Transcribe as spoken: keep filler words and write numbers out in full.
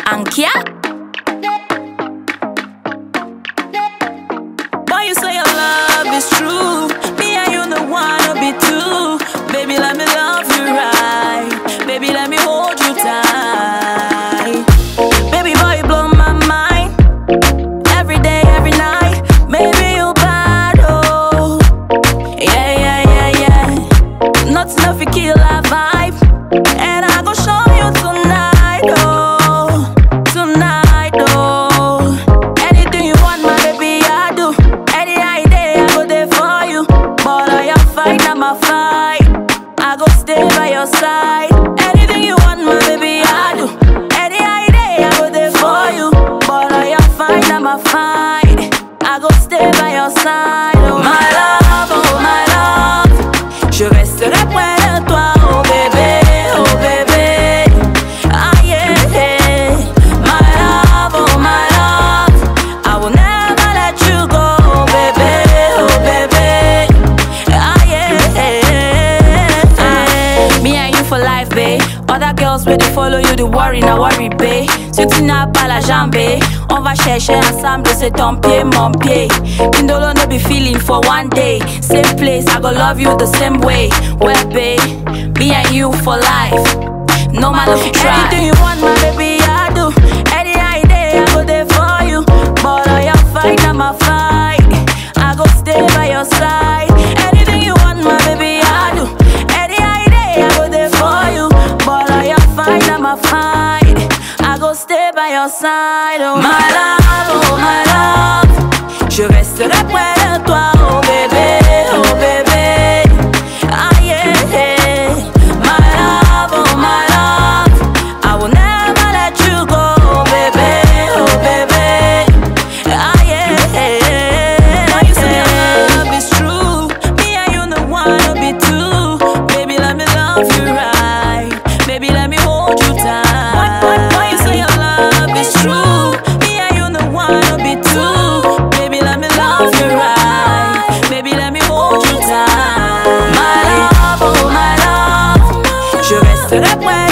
Ankia? Boy, you say your love is true. Me and you no wanna be two. Baby, let me love you right. Baby, let me hold you tight. Baby boy, you blow my mind. Every day, every night. Baby, you bad, oh. Yeah, yeah, yeah, yeah. Not enough to kill our vibe. And I go show you tonight, oh. Tonight, oh. Anything you want, my baby, I do. Any idea, I go there for you. But all your fight, not my fight. I go stay by your side. Anything you want, my baby, I do. Any idea, I go there for you. But all your fight, not my fight. I go stay by your side. Oh my love, oh my love. Je resterai près de toi, oh bébé, oh bébé. Ah yeah, yeah. My love, oh my love. I will never let you go, oh bébé, oh bébé. Ah yeah, yeah. Me and you for life, babe. Other girls will follow you, the worry, now worry, babe. Si tu n'as pas la jambe, on va chercher ensemble, c'est ton pied, mon pied. Indolo no be feeling for one day. Same place, I go love you the same way. Well, babe, me and you for life. No matter if you try. Anything you want, my baby, I do. Any idea, I go there for you. But all your fight, not my fight. I go stay by your side. Anything you want, my baby, I do. Any idea, I go there for you. But all your fight, not my fight. I go stay by your side. Oh my love, oh my love. Je resterai près de toi, oh bébé, oh bébé. Ah yeah, yeah. My love, oh my love. I will never let you go, oh bébé, oh bébé. Ah yeah, yeah. Boy, you say your love is true. Me and you no wanna be two. Baby, let me love you right. Baby, let me hold you tight. Boy, boy, you say your love is true. Me and you no wanna be two. Baby, let me love you right. Baby, let me hold you tight. My love, oh my love. Je resterai près